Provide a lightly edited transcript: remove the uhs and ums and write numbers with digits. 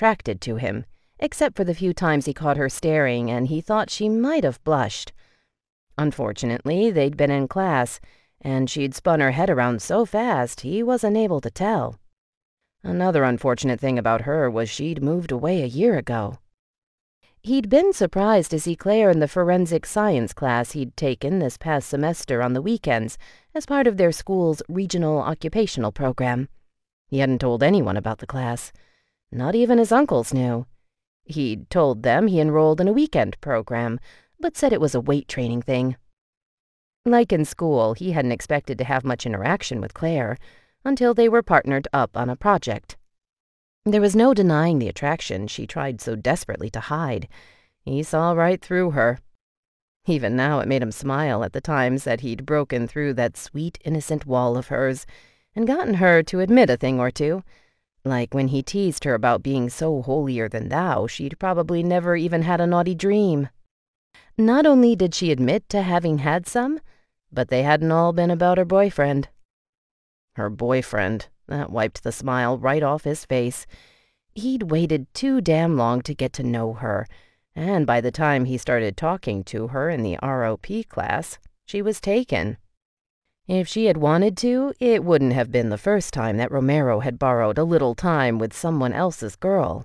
attracted to him, except for the few times he caught her staring and he thought she might have blushed. Unfortunately, they'd been in class, and she'd spun her head around so fast he wasn't able to tell. Another unfortunate thing about her was she'd moved away a year ago. He'd been surprised to see Claire in the forensic science class he'd taken this past semester on the weekends as part of their school's regional occupational program. He hadn't told anyone about the class. Not even his uncles knew. He'd told them he enrolled in a weekend program, but said it was a weight training thing. Like in school, he hadn't expected to have much interaction with Claire until they were partnered up on a project. There was no denying the attraction she tried so desperately to hide. He saw right through her. Even now it made him smile at the times that he'd broken through that sweet, innocent wall of hers and gotten her to admit a thing or two, like when he teased her about being so holier-than-thou she'd probably never even had a naughty dream. Not only did she admit to having had some, but they hadn't all been about her boyfriend. Her boyfriend. That wiped the smile right off his face. He'd waited too damn long to get to know her, and by the time he started talking to her in the ROP class, she was taken. If she had wanted to, it wouldn't have been the first time that Romero had borrowed a little time with someone else's girl.